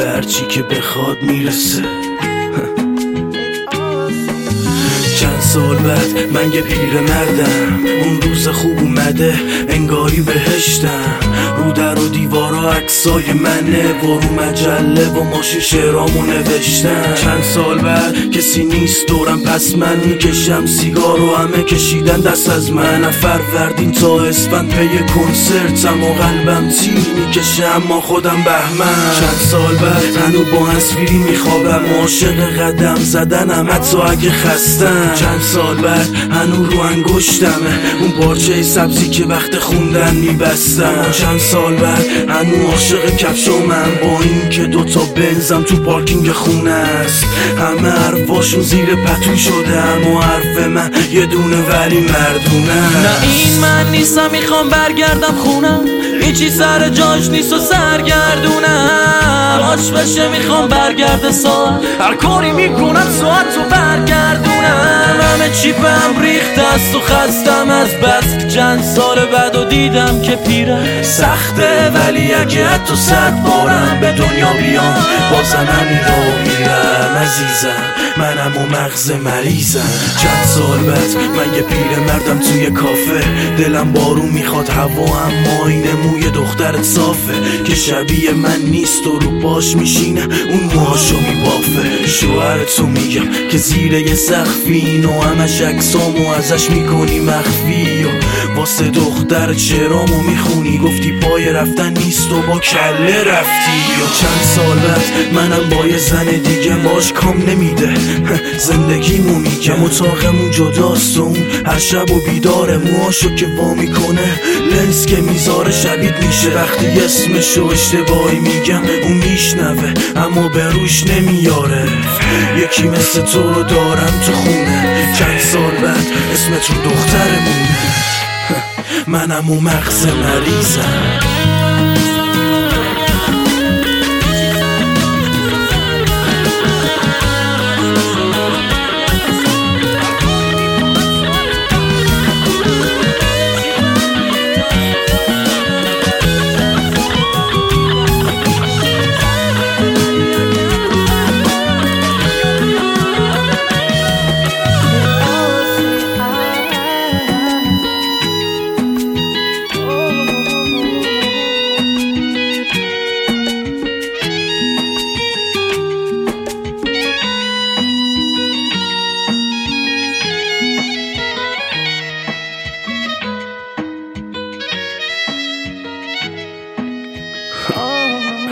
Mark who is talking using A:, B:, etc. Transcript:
A: به هرچی که بخواد میرسه. چند سال بعد من یه پیر مردم، اون روز خوب اومده انگاری بهشتم. رو در و دیوارا عکسای منه و رو مجله و ماشین شعرامو نوشتم. چند سال بعد کسی نیست دورم پس من میکشم سیگار و همه کشیدن دست از من. فروردین تا اسفند پی کنسرتم و قلبم تیر میکشه اما خودم بهمن. چند سال بعد هنو با تصویری میخوابم، عاشق قدم زدنم حتی اگه خستم. چند سال بعد هنو رو انگشتمه اون پارچه سبزی که وقت خوندن میبستم. چند سال بعد هنو عاشق کفشامم با این که دوتا بنزم تو پارکینگ خونه است. همه حرفاشون زیر پتو شده اما حرف من یه دونه ولی مردونه.
B: نه این من نیستم میخوام برگردم خونم، هیچی سر جاش نیست و سرگردونم. آش بشه میخوام برگرده ساعت، هر کاری میکنم ساعت رو برگردونم. همه چیپم ریخته است و خستم از بس. چند سال بعد و دیدم که پیرم سخته، ولی اگه حتی 100 بارم به دنیا بیام بازم همین رو میرم. عزیزم منم و مغز مریضم. چند سال بعد من یه پیر مردم توی کافه، دلم بارون میخواد هوا اما این موی دخترت صافه که شبیه من نیست و رو پاش میشینه اون موهاشو میبافه. شوهرتو میگم که زیر یه سقفی اینو همش عکسامو ازش میکنی مخفی و واسه دختر چرامو میخونی، گفتی پای رفتن نیست و با کله رفتی. یا چند سال بعد منم با یه زن دیگه باش کام نمیده زندگیمو میگم، اتاقمون جداست و اون هر شب و بیداره موهاشو که وا میکنه لنز که میذاره شبیه میشه. وقتی اسمشو اشتباهی میگم اون میشنوه اما به روش نمیاره. یکی مثل تو رو دارم تو خونه، چند سال بعد اسمت رو دخترمونه. منم و مغز مریضم.